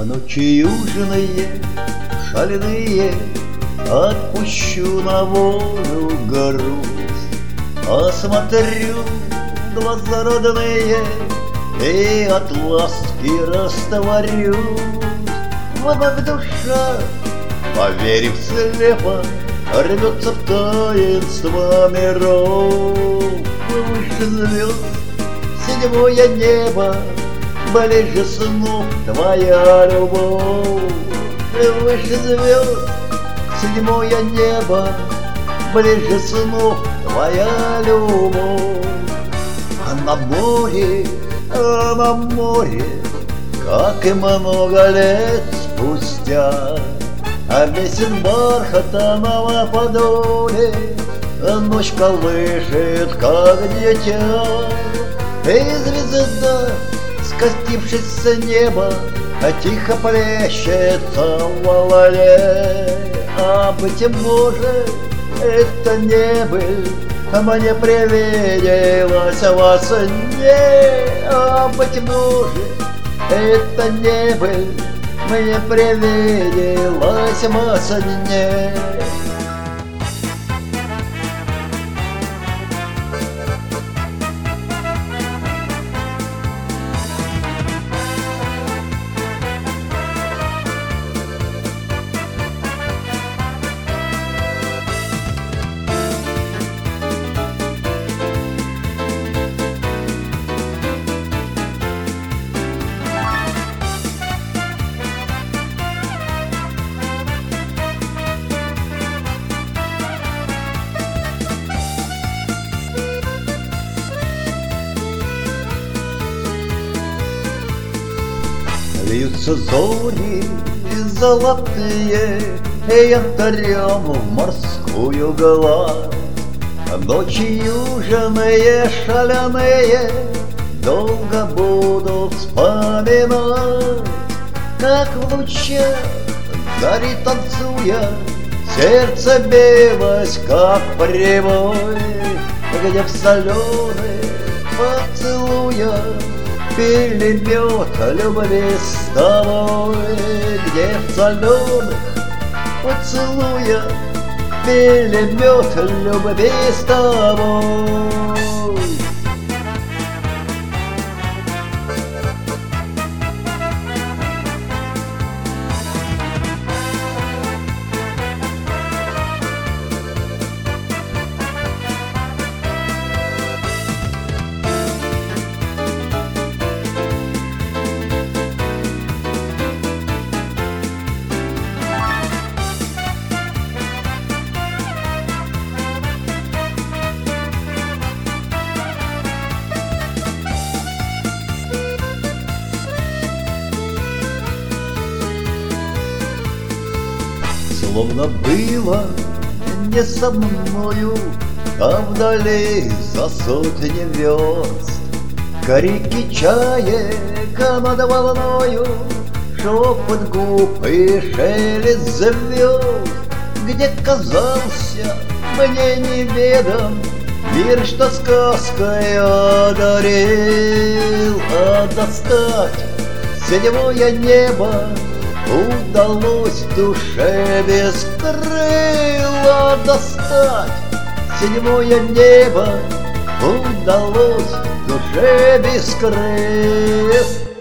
В ночи южные, шальные, отпущу на волю грусть. Осмотрю глаза родные и от ласки растворюсь. Вновь душа, поверив слепо, рвется в таинство миров. Выше звезд седьмое небо, ближе снов твоя любовь. Выше звезд седьмое небо, ближе снов твоя любовь. А на море, как и много лет спустя, а песен бархатного подоле ночь колышет, как дитя. И звезда, скатившись с неба, тихо плещется в волне. А быть может, это не быль, мне привиделось во сне. А быть может, это не быль, мне привиделось во сне. Льются зори золотые янтарем в морскую гладь. Ночи южные шаляные долго буду вспоминать, как в лучах зари танцуя сердце билось, как прибой, где в соленых поцелуях пили мед любви с тобой. Где в соленых поцелуях пили мед любви с тобой. Словно было не со мною, а вдали за сотни верст. Крики чаек над волною, шепот губ и шелест звезд. Где казался мне неведом мир, что сказкой одарил. А достать седьмое небо удалось в душе без крыла. Достать седьмое небо удалось в душе без крыл.